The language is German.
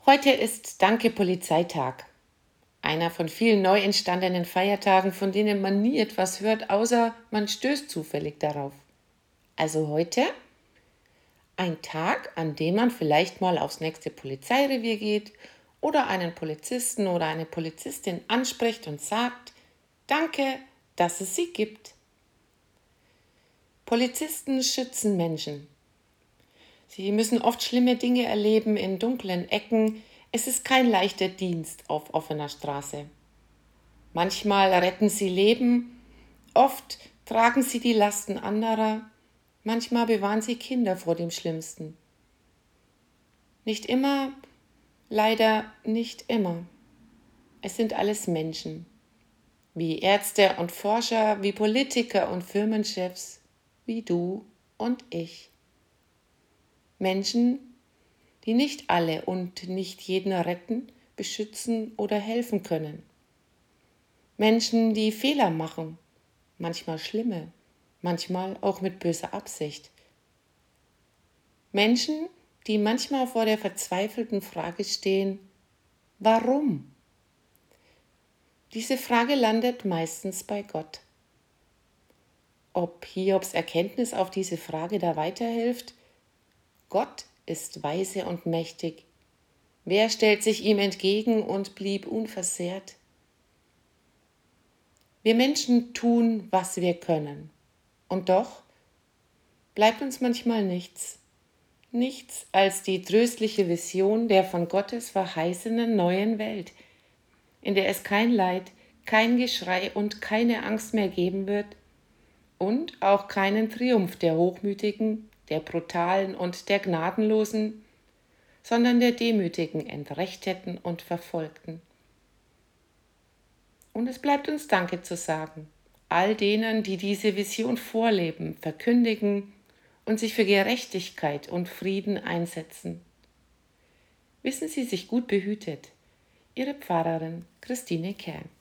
Heute ist Danke-Polizeitag, einer von vielen neu entstandenen Feiertagen, von denen man nie etwas hört, außer man stößt zufällig darauf. Also heute ein Tag, an dem man vielleicht mal aufs nächste Polizeirevier geht oder einen Polizisten oder eine Polizistin anspricht und sagt: Danke, dass es sie gibt. Polizisten schützen Menschen. Sie müssen oft schlimme Dinge erleben in dunklen Ecken. Es ist kein leichter Dienst auf offener Straße. Manchmal retten sie Leben, oft tragen sie die Lasten anderer, manchmal bewahren sie Kinder vor dem Schlimmsten. Nicht immer, leider nicht immer. Es sind alles Menschen, wie Ärzte und Forscher, wie Politiker und Firmenchefs, wie du und ich. Menschen, die nicht alle und nicht jeden retten, beschützen oder helfen können. Menschen, die Fehler machen, manchmal schlimme, manchmal auch mit böser Absicht. Menschen, die manchmal vor der verzweifelten Frage stehen: Warum? Diese Frage landet meistens bei Gott. Ob Hiobs Erkenntnis auf diese Frage da weiterhilft? Gott ist weise und mächtig. Wer stellt sich ihm entgegen und blieb unversehrt? Wir Menschen tun, was wir können. Und doch bleibt uns manchmal nichts. Nichts als die tröstliche Vision der von Gottes verheißenen neuen Welt, in der es kein Leid, kein Geschrei und keine Angst mehr geben wird und auch keinen Triumph der Hochmütigen, der Brutalen und der Gnadenlosen, sondern der Demütigen, Entrechteten und Verfolgten. Und es bleibt uns Danke zu sagen, all denen, die diese Vision vorleben, verkündigen und sich für Gerechtigkeit und Frieden einsetzen. Wissen Sie sich gut behütet. Ihre Pfarrerin Christine Kern.